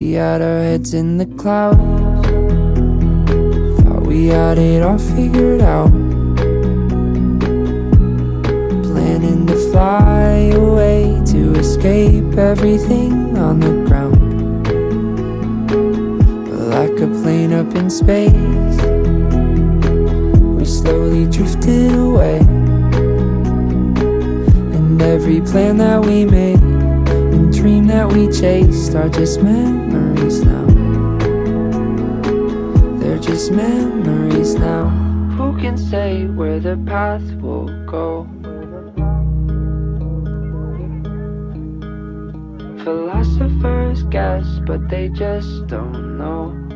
We had our heads in the clouds, thought we had it all figured out, planning to fly away to escape everything on the ground. But like a plane up in space, we slowly drifted away. And every plan that we made and dream that we chased are just memories now. They're just memories now. Who can say where the path will go? Philosophers guess, but they just don't know.